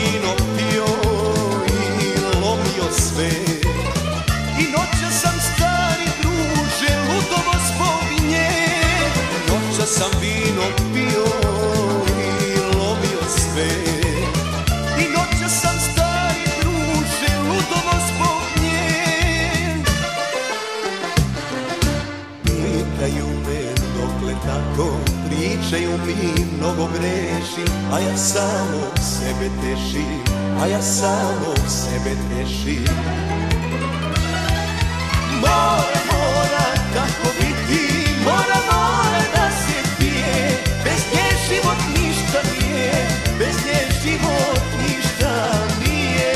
vino pio i lomio sve. I noćas sam stari druže ludovo zbog nje. Noćas sam vino pio i lomio sve. I noćas sam stari druže ludovo zbog nje. Pitaju me dokle tako, pričaju mi mnogo grešim, a ja samo sebe tešim, a ja samo sebe tešim. Mora tako biti, mora da se pije, bez nje život ništa nije, bez nje život ništa nije.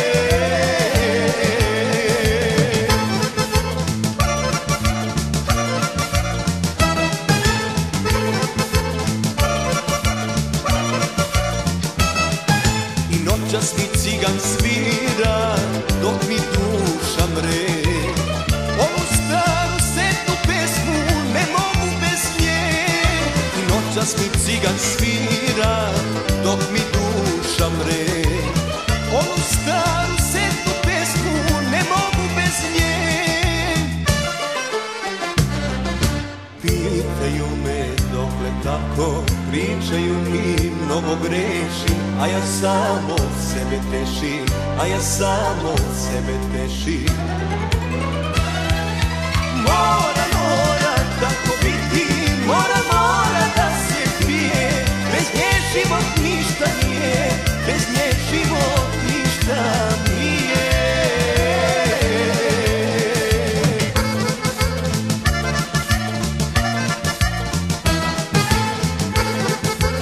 I noćas mi cigan svira, dok mi duša mre. Ovu staru setnu pesmu ne mogu bez nje. I noćas mi cigan svira, dok mi duša mre. Ovu staru setnu pesmu ne mogu bez nje. Pitaju me dokle tako, pričaju mi mnogo grešim, a ja samo sebe tešim, a ja samo sebe tešim. Mora tako biti, mora da se pije, bez nje život ništa nije, bez nje